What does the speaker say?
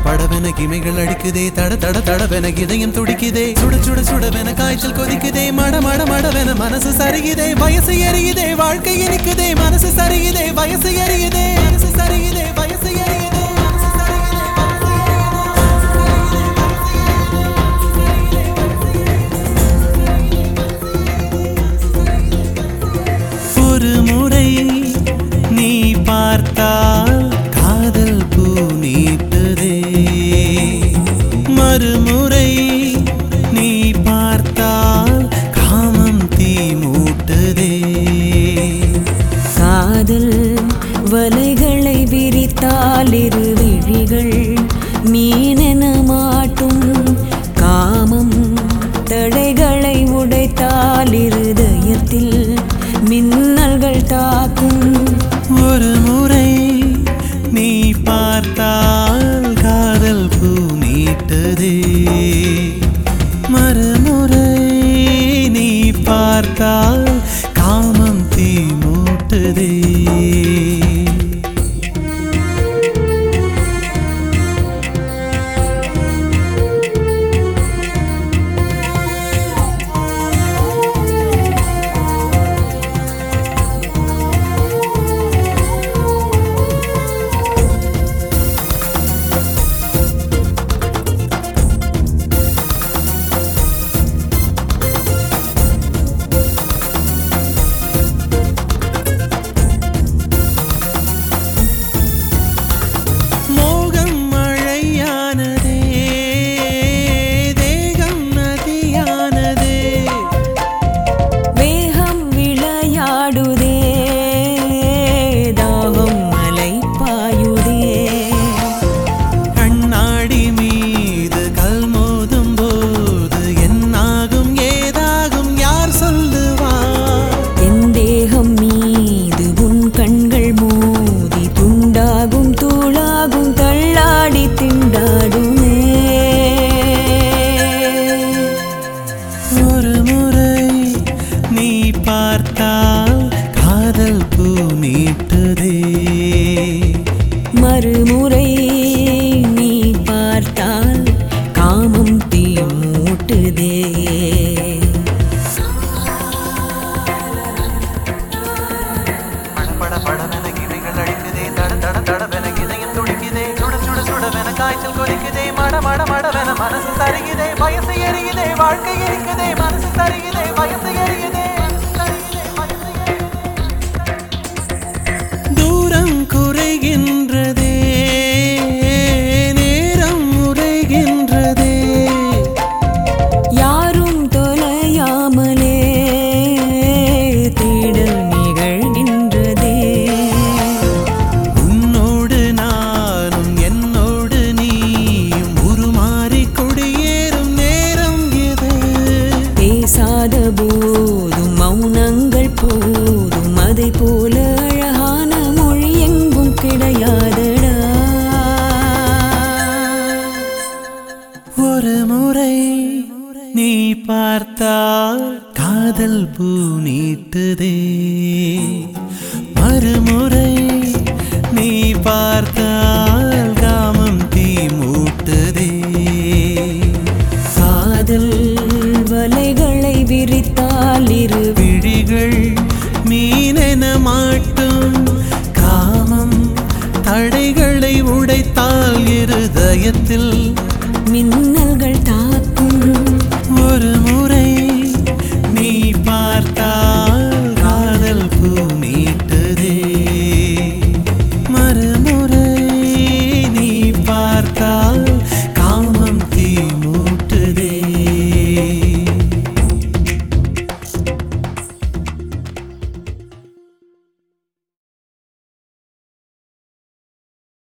படவென கிமைகள் அடிக்குதே தட தட தடவென இதயம் துடிக்குதே சுட சுட சுடவென காய்ச்சல் கொதிக்குதே மட மட மடவென மனசு சரியுதே வயசு எரியுதே வாழ்க்கை இனிக்குதே மனசு சரியுதே வயசு எரியுதே மனசு சரியுதே வயசு எரியுதே ஒரு முறை நீ பார்த்தால் காதல் பூ நீட்டுதே மறுமுறை நீ பார்த்தால் காமம் தீ மூட்டுதே காதல் வலைகளை விரித்தால் இரு விழிகள் மீனென மாட்டும் காமம் தடைகளை உடைத்தால் இருதயத்தில் மின்னல்கள் தாக்கும் ஒரு முறை நீ பார்த்தால் காதல் பூ நீட்டுதே மறுமுறை நீ பார்த்தால் காமம் தீ மூட்டுதே காதல் பூ நீட்டுதே மறுமுறை நீ பார்த்தால் காமம் தீ மூட்டுதே படவென கிமைகள் அடிக்குதே தட தட தடவென இதயம் துடிக்குதே சுட சுட சுடவென காய்ச்சல் கொதிக்குதே மட மட மடவென மனசு சரியுதே வயசு எரியுதே வாழ்க்கை இருக்குதே மனசு சரியுதே வயசு எரியுதே தூரம் குறைகின்றதே நேரம் உறைகின்றதே யாரும் தொலையாமலே தேடல் நிகழ்கின்றதே உன்னோடு நானும் என்னோடு நீயும் உருமாறி குடியேறும் நேரம் இது பேசாத போதும் மௌனங்கள் போதும் அதை போல அழகான மொழி எங்கும் கிடையாதடா ஒரு முறை நீ பார்த்தால் காதல் பூ நீட்டுதே மறுமுறை நீ பார்த்தால் காமம் தீ மூட்டுதே காதல் வலைகளை விரித்தால் இரு விழிகள் மீனென மாட்டும் காமம் தடைகளை உடைத்தால் இருதயத்தில்